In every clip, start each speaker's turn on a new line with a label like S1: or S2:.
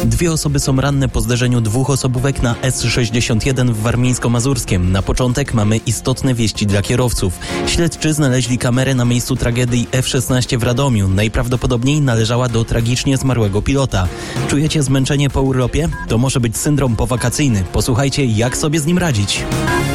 S1: 2 osoby są ranne po zderzeniu 2 osobówek na S61 w Warmińsko-Mazurskiem. Na początek mamy istotne wieści dla kierowców. Śledczy znaleźli kamerę na miejscu tragedii F-16 w Radomiu. Najprawdopodobniej należała do tragicznie zmarłego pilota. Czujecie zmęczenie po urlopie? To może być syndrom powakacyjny. Posłuchajcie, jak sobie z nim radzić.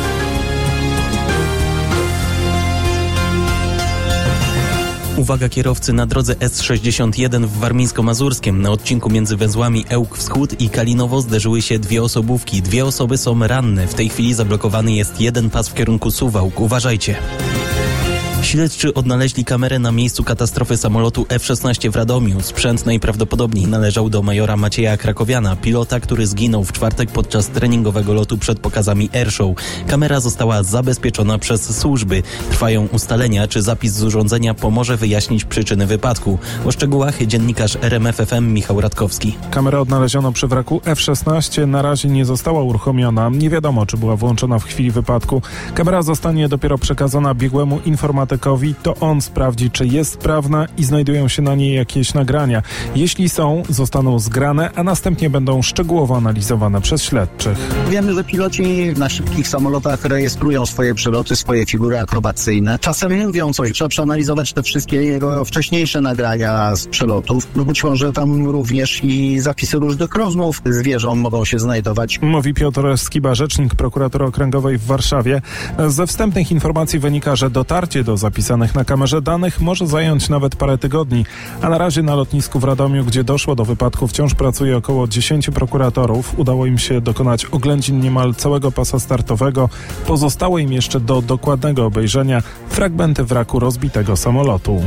S1: Uwaga kierowcy, na drodze S61 w Warmińsko-Mazurskiem na odcinku między węzłami Ełk Wschód i Kalinowo zderzyły się 2 osobówki. 2 osoby są ranne. W tej chwili zablokowany jest jeden pas w kierunku Suwałk. Uważajcie. Śledczy odnaleźli kamerę na miejscu katastrofy samolotu F-16 w Radomiu. Sprzęt najprawdopodobniej należał do majora Macieja Krakowiana, pilota, który zginął w czwartek podczas treningowego lotu przed pokazami Airshow. Kamera została zabezpieczona przez służby. Trwają ustalenia, czy zapis z urządzenia pomoże wyjaśnić przyczyny wypadku. O szczegółach dziennikarz RMF FM Michał Radkowski.
S2: Kamerę odnaleziono przy wraku F-16. Na razie nie została uruchomiona. Nie wiadomo, czy była włączona w chwili wypadku. Kamera zostanie dopiero przekazana biegłemu informatykowi. To on sprawdzi, czy jest sprawna i znajdują się na niej jakieś nagrania. Jeśli są, zostaną zgrane, a następnie będą szczegółowo analizowane przez śledczych.
S3: Wiemy, że piloci na szybkich samolotach rejestrują swoje przeloty, swoje figury akrobacyjne. Czasem mówią coś, trzeba przeanalizować te wszystkie jego wcześniejsze nagrania z przelotów. Być może tam również i zapisy różnych rozmów z wieżą mogą się znajdować.
S2: Mówi Piotr Skiba, rzecznik prokuratury okręgowej w Warszawie. Ze wstępnych informacji wynika, że dotarcie do zapisanych na kamerze danych może zająć nawet parę tygodni, a na razie na lotnisku w Radomiu, gdzie doszło do wypadku, wciąż pracuje około 10 prokuratorów. Udało im się dokonać oględzin niemal całego pasa startowego. Pozostało im jeszcze do dokładnego obejrzenia fragmenty wraku rozbitego samolotu.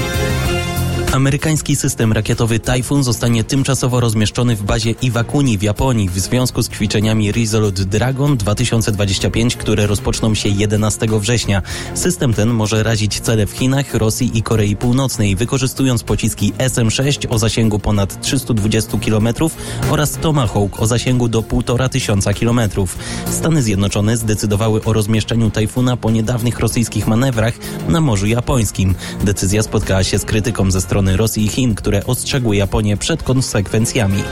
S1: Amerykański system rakietowy Tajfun zostanie tymczasowo rozmieszczony w bazie Iwakuni w Japonii w związku z ćwiczeniami Resolute Dragon 2025, które rozpoczną się 11 września. System ten może razić cele w Chinach, Rosji i Korei Północnej, wykorzystując pociski SM-6 o zasięgu ponad 320 km oraz Tomahawk o zasięgu do 1500 km. Stany Zjednoczone zdecydowały o rozmieszczeniu Tajfuna po niedawnych rosyjskich manewrach na Morzu Japońskim. Decyzja spotkała się z krytyką ze strony Rosji i Chin, które ostrzegły Japonię przed konsekwencjami.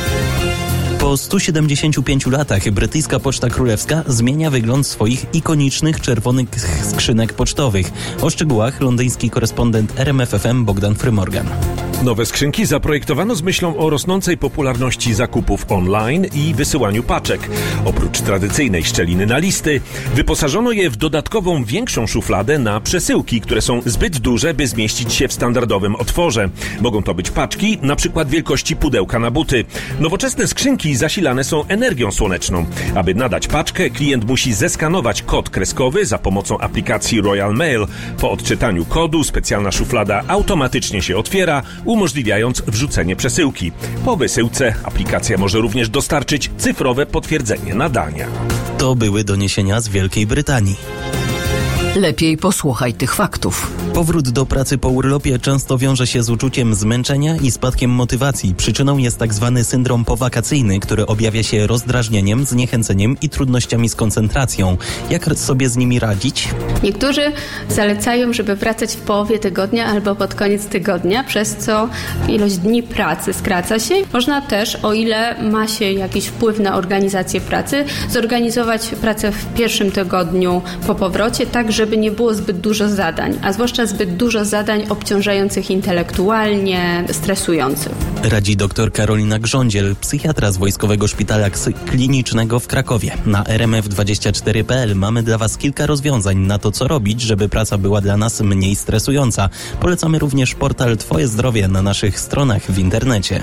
S1: Po 175 latach brytyjska Poczta Królewska zmienia wygląd swoich ikonicznych czerwonych skrzynek pocztowych. O szczegółach londyński korespondent RMF FM Bogdan Frymorgan.
S4: Nowe skrzynki zaprojektowano z myślą o rosnącej popularności zakupów online i wysyłaniu paczek. Oprócz tradycyjnej szczeliny na listy, wyposażono je w dodatkową, większą szufladę na przesyłki, które są zbyt duże, by zmieścić się w standardowym otworze. Mogą to być paczki, na przykład wielkości pudełka na buty. Nowoczesne skrzynki zasilane są energią słoneczną. Aby nadać paczkę, klient musi zeskanować kod kreskowy za pomocą aplikacji Royal Mail. Po odczytaniu kodu specjalna szuflada automatycznie się otwiera, umożliwiając wrzucenie przesyłki. Po wysyłce aplikacja może również dostarczyć cyfrowe potwierdzenie nadania.
S1: To były doniesienia z Wielkiej Brytanii.
S5: Lepiej posłuchaj tych faktów.
S1: Powrót do pracy po urlopie często wiąże się z uczuciem zmęczenia i spadkiem motywacji. Przyczyną jest tak zwany syndrom powakacyjny, który objawia się rozdrażnieniem, zniechęceniem i trudnościami z koncentracją. Jak sobie z nimi radzić?
S6: Niektórzy zalecają, żeby wracać w połowie tygodnia albo pod koniec tygodnia, przez co ilość dni pracy skraca się. Można też, o ile ma się jakiś wpływ na organizację pracy, zorganizować pracę w pierwszym tygodniu po powrocie, tak żeby nie było zbyt dużo zadań, a zwłaszcza zbyt dużo zadań obciążających intelektualnie, stresujących.
S1: Radzi dr Karolina Grządziel, psychiatra z Wojskowego Szpitala Klinicznego w Krakowie. Na rmf24.pl mamy dla Was kilka rozwiązań na to, co robić, żeby praca była dla nas mniej stresująca. Polecamy również portal Twoje Zdrowie na naszych stronach w internecie.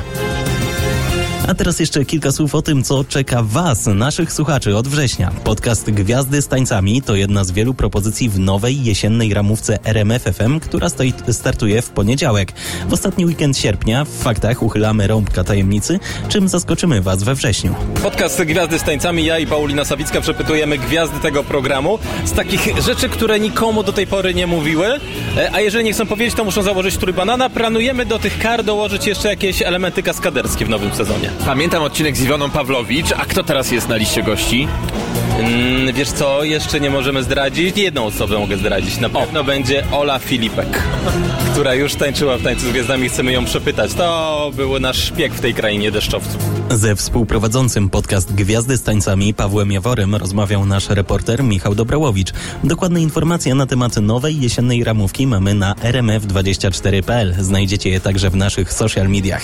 S1: A teraz jeszcze kilka słów o tym, co czeka Was, naszych słuchaczy, od września. Podcast Gwiazdy z tańcami to jedna z wielu propozycji w nowej jesiennej ramówce RMF FM, która startuje w poniedziałek. W ostatni weekend sierpnia w faktach uchylamy rąbka tajemnicy, czym zaskoczymy Was we wrześniu.
S7: Podcast Gwiazdy z tańcami, ja i Paulina Sawicka przepytujemy gwiazdy tego programu z takich rzeczy, które nikomu do tej pory nie mówiły, a jeżeli nie chcą powiedzieć, to muszą założyć strój banana. Planujemy do tych kar dołożyć jeszcze jakieś elementy kaskaderskie w nowym sezonie.
S8: Pamiętam odcinek z Iwoną Pawłowicz, a kto teraz jest na liście gości?
S7: Wiesz co, jeszcze nie możemy zdradzić. Jedną osobę mogę zdradzić. Na pewno będzie Ola Filipek, która już tańczyła w Tańcu z Gwiazdami. Chcemy ją przepytać. To był nasz szpieg w tej krainie deszczowców.
S1: Ze współprowadzącym podcast Gwiazdy z tańcami Pawłem Jaworem rozmawiał nasz reporter Michał Dobrałowicz. Dokładne informacje na temat nowej jesiennej ramówki mamy na rmf24.pl. Znajdziecie je także w naszych social mediach.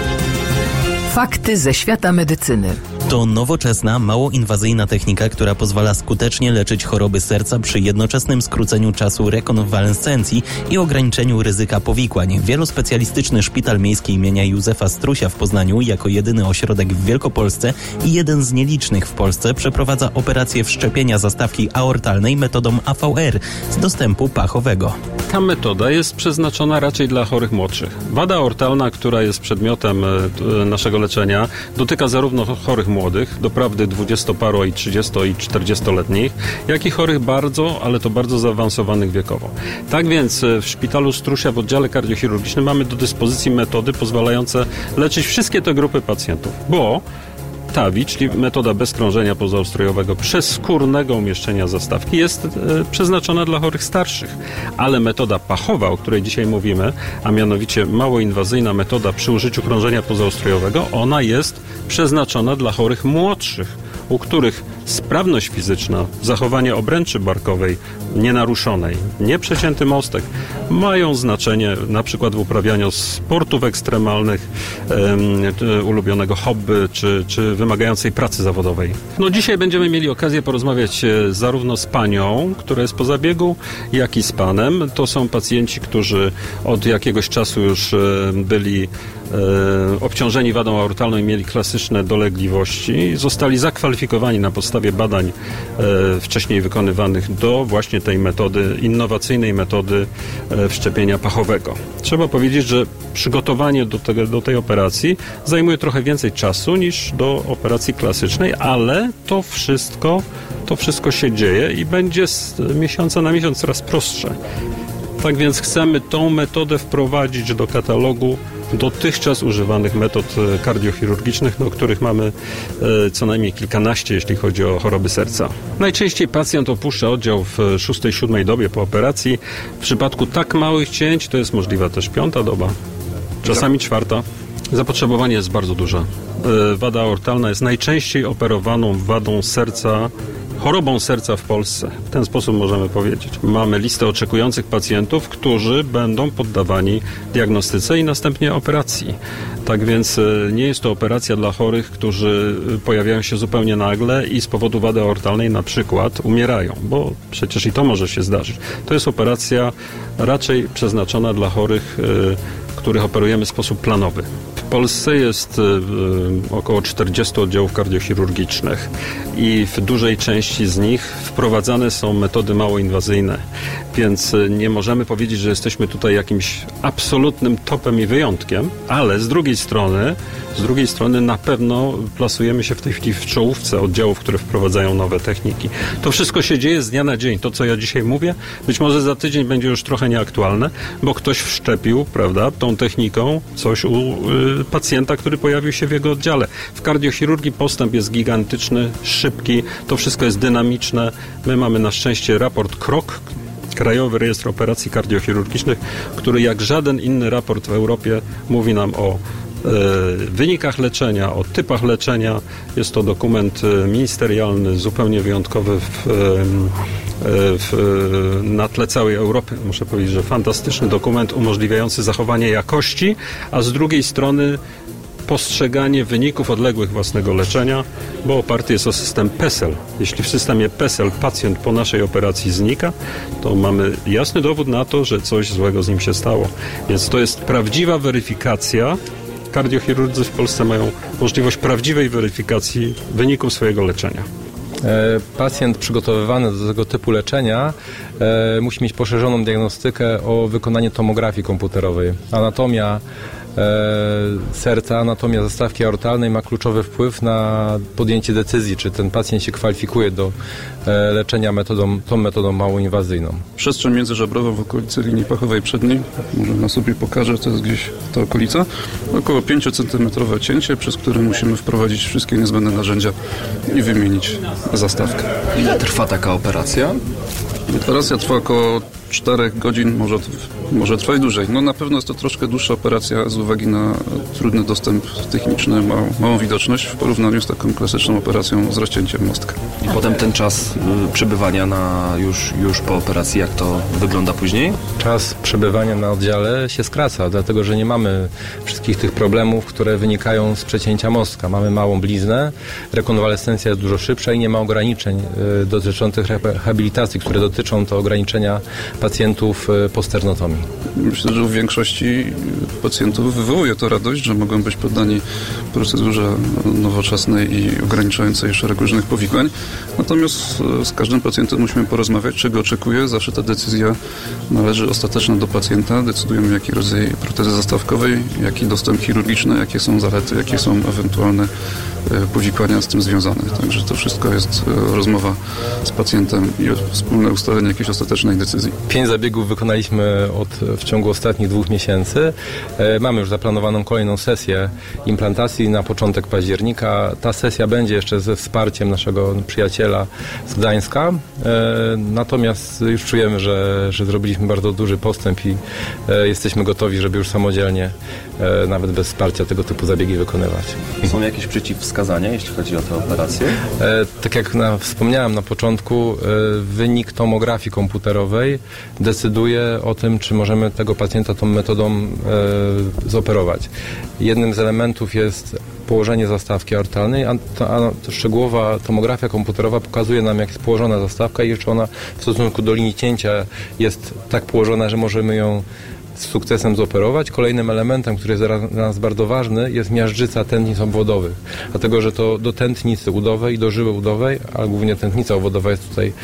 S5: Fakty ze świata medycyny.
S1: To nowoczesna, mało inwazyjna technika, która pozwala skutecznie leczyć choroby serca przy jednoczesnym skróceniu czasu rekonwalescencji i ograniczeniu ryzyka powikłań. Wielospecjalistyczny Szpital Miejski imienia Józefa Strusia w Poznaniu jako jedyny ośrodek w Wielkopolsce i jeden z nielicznych w Polsce przeprowadza operację wszczepienia zastawki aortalnej metodą AVR z dostępu pachowego.
S8: Ta metoda jest przeznaczona raczej dla chorych młodszych. Wada aortalna, która jest przedmiotem naszego leczenia, dotyka zarówno chorych młodych, doprawdy 20-paro i 30- i 40-letnich, jak i chorych bardzo, ale to bardzo zaawansowanych wiekowo. Tak więc w szpitalu Strusia w oddziale kardiochirurgicznym mamy do dyspozycji metody pozwalające leczyć wszystkie te grupy pacjentów, bo TAVI, czyli metoda bez krążenia pozaustrojowego przezskórnego umieszczenia zastawki, jest przeznaczona dla chorych starszych. Ale metoda pachowa, o której dzisiaj mówimy, a mianowicie mało inwazyjna metoda przy użyciu krążenia pozaustrojowego, ona jest przeznaczona dla chorych młodszych, u których sprawność fizyczna, zachowanie obręczy barkowej nienaruszonej, nieprzecięty mostek mają znaczenie na przykład w uprawianiu sportów ekstremalnych, ulubionego hobby czy wymagającej pracy zawodowej. No dzisiaj będziemy mieli okazję porozmawiać zarówno z panią, która jest po zabiegu, jak i z panem. To są pacjenci, którzy od jakiegoś czasu już byli obciążeni wadą aortalną i mieli klasyczne dolegliwości. Zostali zakwalifikowani na podstawie badań wcześniej wykonywanych do właśnie tej metody, innowacyjnej metody wszczepienia pachowego. Trzeba powiedzieć, że przygotowanie do tej operacji zajmuje trochę więcej czasu niż do operacji klasycznej, ale to wszystko się dzieje i będzie z miesiąca na miesiąc coraz prostsze. Tak więc chcemy tą metodę wprowadzić do katalogu dotychczas używanych metod kardiochirurgicznych, do których mamy co najmniej kilkanaście, jeśli chodzi o choroby serca. Najczęściej pacjent opuszcza oddział w 6-7 dobie po operacji. W przypadku tak małych cięć to jest możliwa też 5. doba, czasami 4. Zapotrzebowanie jest bardzo duże. Wada aortalna jest najczęściej operowaną wadą serca, chorobą serca w Polsce. W ten sposób możemy powiedzieć. Mamy listę oczekujących pacjentów, którzy będą poddawani diagnostyce i następnie operacji. Tak więc nie jest to operacja dla chorych, którzy pojawiają się zupełnie nagle i z powodu wady aortalnej na przykład umierają, bo przecież i to może się zdarzyć. To jest operacja raczej przeznaczona dla chorych, których operujemy w sposób planowy. W Polsce jest około 40 oddziałów kardiochirurgicznych i w dużej części z nich wprowadzane są metody mało inwazyjne, więc nie możemy powiedzieć, że jesteśmy tutaj jakimś absolutnym topem i wyjątkiem, ale z drugiej strony na pewno plasujemy się w tej chwili w czołówce oddziałów, które wprowadzają nowe techniki. To wszystko się dzieje z dnia na dzień. To, co ja dzisiaj mówię, być może za tydzień będzie już trochę nieaktualne, bo ktoś wszczepił, prawda, tą techniką coś u pacjenta, który pojawił się w jego oddziale. W kardiochirurgii postęp jest gigantyczny, szybki, to wszystko jest dynamiczne. My mamy na szczęście raport KROK, Krajowy Rejestr Operacji Kardiochirurgicznych, który jak żaden inny raport w Europie mówi nam o wynikach leczenia, o typach leczenia. Jest to dokument ministerialny, zupełnie wyjątkowy na tle całej Europy. Muszę powiedzieć, że fantastyczny dokument umożliwiający zachowanie jakości, a z drugiej strony postrzeganie wyników odległych własnego leczenia, bo oparty jest o system PESEL. Jeśli w systemie PESEL pacjent po naszej operacji znika, to mamy jasny dowód na to, że coś złego z nim się stało. Więc to jest prawdziwa weryfikacja. Kardiochirurdzy w Polsce mają możliwość prawdziwej weryfikacji wyników swojego leczenia.
S9: Pacjent przygotowywany do tego typu leczenia musi mieć poszerzoną diagnostykę o wykonanie tomografii komputerowej. Anatomia serca, anatomia zastawki aortalnej ma kluczowy wpływ na podjęcie decyzji, czy ten pacjent się kwalifikuje do leczenia tą metodą małoinwazyjną.
S10: Przestrzeń międzyżebrową w okolicy linii pachowej przedniej, może na sobie pokażę, to jest gdzieś ta okolica, około 5 cm cięcie, przez które musimy wprowadzić wszystkie niezbędne narzędzia i wymienić zastawkę.
S11: Ile trwa taka operacja?
S10: Operacja trwa około 4 godzin, może trwać dłużej. No na pewno jest to troszkę dłuższa operacja z uwagi na trudny dostęp techniczny, małą widoczność w porównaniu z taką klasyczną operacją z rozcięciem mostka.
S11: I potem ten czas przebywania już po operacji, jak to wygląda później?
S9: Czas przebywania na oddziale się skraca, dlatego że nie mamy wszystkich tych problemów, które wynikają z przecięcia mostka. Mamy małą bliznę, rekonwalescencja jest dużo szybsza i nie ma ograniczeń dotyczących rehabilitacji, które dotyczą to ograniczenia pacjentów posternotomii.
S10: Myślę, że u większości pacjentów wywołuje to radość, że mogą być poddani procedurze nowoczesnej i ograniczającej szereg różnych powikłań. Natomiast z każdym pacjentem musimy porozmawiać, czego oczekuje. Zawsze ta decyzja należy ostateczna do pacjenta. Decydujemy, jaki rodzaj protezy zastawkowej, jaki dostęp chirurgiczny, jakie są zalety, jakie są ewentualne powikłania z tym związane. Także to wszystko jest rozmowa z pacjentem i wspólne ustalenie jakiejś ostatecznej decyzji.
S9: 5 zabiegów wykonaliśmy w ciągu ostatnich 2 miesięcy. Mamy już zaplanowaną kolejną sesję implantacji na początek października. Ta sesja będzie jeszcze ze wsparciem naszego przyjaciela z Gdańska. Natomiast już czujemy, że zrobiliśmy bardzo duży postęp i jesteśmy gotowi, żeby już samodzielnie, nawet bez wsparcia, tego typu zabiegi wykonywać.
S11: Są jakieś przeciwwskazania, jeśli chodzi o tę operację?
S9: Tak jak wspomniałem na początku, wynik tomografii komputerowej decyduje o tym, czy możemy tego pacjenta tą metodą zoperować. Jednym z elementów jest położenie zastawki aortalnej, a szczegółowa tomografia komputerowa pokazuje nam, jak jest położona zastawka i czy ona w stosunku do linii cięcia jest tak położona, że możemy ją z sukcesem zoperować. Kolejnym elementem, który jest dla nas bardzo ważny, jest miażdżyca tętnic obwodowych. Dlatego, że to do tętnicy udowej i do żyły udowej, a głównie tętnica obwodowa jest tutaj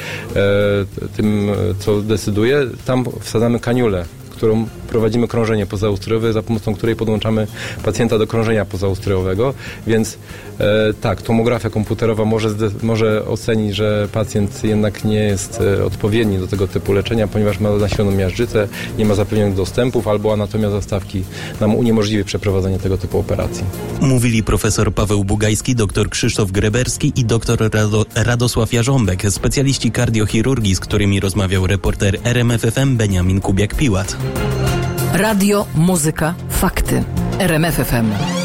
S9: tym, co decyduje. Tam wsadzamy kaniulę, którą prowadzimy krążenie pozaustrojowe, za pomocą której podłączamy pacjenta do krążenia pozaustrojowego, więc tak, tomografia komputerowa może ocenić, że pacjent jednak nie jest odpowiedni do tego typu leczenia, ponieważ ma nasiloną miażdżycę, nie ma zapewnionych dostępów, albo anatomia zastawki nam uniemożliwi przeprowadzenie tego typu operacji.
S1: Mówili profesor Paweł Bugajski, dr Krzysztof Greberski i dr Radosław Jarząbek, specjaliści kardiochirurgii, z którymi rozmawiał reporter RMF FM Beniamin Kubiak-Piłat.
S5: Radio, muzyka, fakty. RMF FM.